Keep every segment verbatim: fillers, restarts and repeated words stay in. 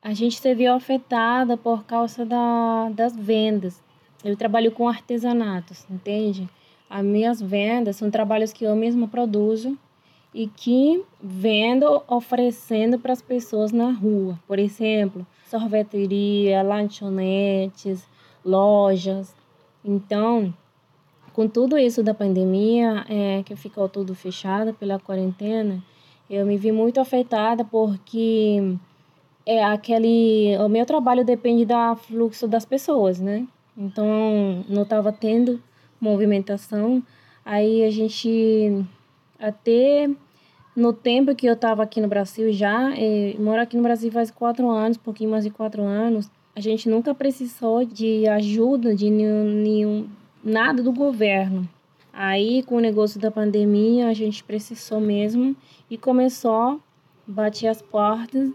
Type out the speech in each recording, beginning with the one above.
A gente se viu afetada por causa da, das vendas. Eu trabalho com artesanatos, entende? As minhas vendas são trabalhos que eu mesma produzo e que vendo oferecendo para as pessoas na rua. Por exemplo, sorveteria, lanchonetes, lojas. Então, com tudo isso da pandemia, é, que ficou tudo fechado pela quarentena, eu me vi muito afetada porque é aquele, o meu trabalho depende do fluxo das pessoas, né? Então, não estava tendo movimentação. Aí a gente até no tempo que eu estava aqui no Brasil já, eh, moro aqui no Brasil faz quatro anos, um pouquinho mais de quatro anos, a gente nunca precisou de ajuda de nenhum, nenhum nada do governo. Aí, com o negócio da pandemia, a gente precisou mesmo e começou a bater as portas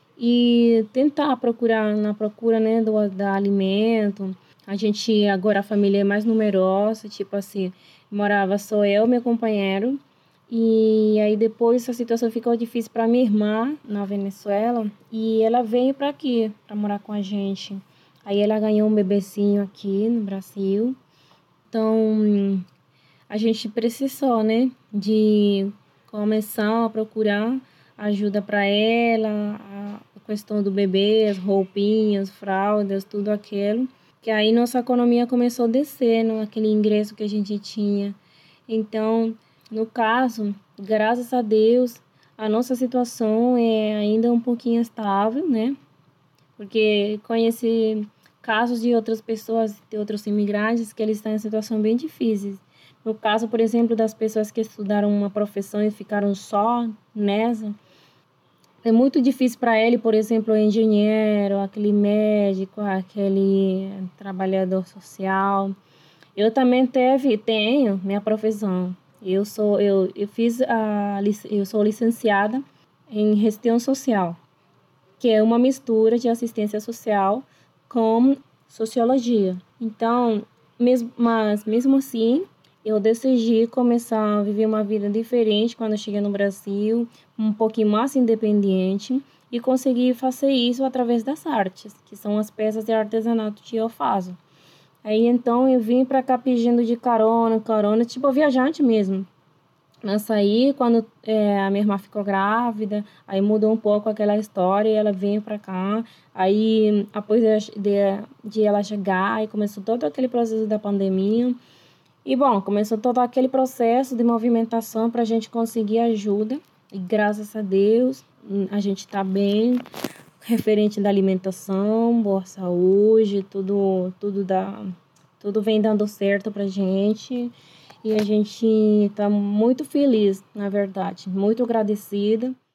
e tentar procurar, na procura, né, do da alimento. A gente, agora a família é mais numerosa, tipo assim, morava só eu, meu companheiro, e aí depois a situação ficou difícil para minha irmã na Venezuela e ela veio para aqui, para morar com a gente. Aí ela ganhou um bebecinho aqui no Brasil. Então, a gente precisou, né, de começar a procurar ajuda para ela, a questão do bebê, as roupinhas, fraldas, tudo aquilo. Que aí nossa economia começou a descer, no aquele ingresso que a gente tinha. Então, no caso, graças a Deus, a nossa situação é ainda um pouquinho estável, né? Porque conheci casos de outras pessoas, de outros imigrantes, que eles estão em situação bem difíceis. No caso, por exemplo, das pessoas que estudaram uma profissão e ficaram só nessa, é muito difícil para ele, por exemplo, o engenheiro, aquele médico, aquele trabalhador social. Eu também teve, tenho minha profissão. Eu sou eu, eu fiz a eu sou licenciada em gestão social, que é uma mistura de assistência social com sociologia. Então, mesmo, mas mesmo assim, eu decidi começar a viver uma vida diferente quando eu cheguei no Brasil, um pouquinho mais independente, e consegui fazer isso através das artes, que são as peças de artesanato que eu faço. Aí então eu vim para cá pedindo de carona, carona, tipo viajante mesmo. Mas aí, quando é, a minha irmã ficou grávida, aí mudou um pouco aquela história e ela veio para cá. Aí, após de, de, de ela chegar, aí começou todo aquele processo da pandemia. E, bom, começou todo aquele processo de movimentação para a gente conseguir ajuda. E, graças a Deus, a gente está bem, referente da alimentação, boa saúde, tudo, tudo, dá, tudo vem dando certo para a gente. E a gente está muito feliz, na verdade, muito agradecida.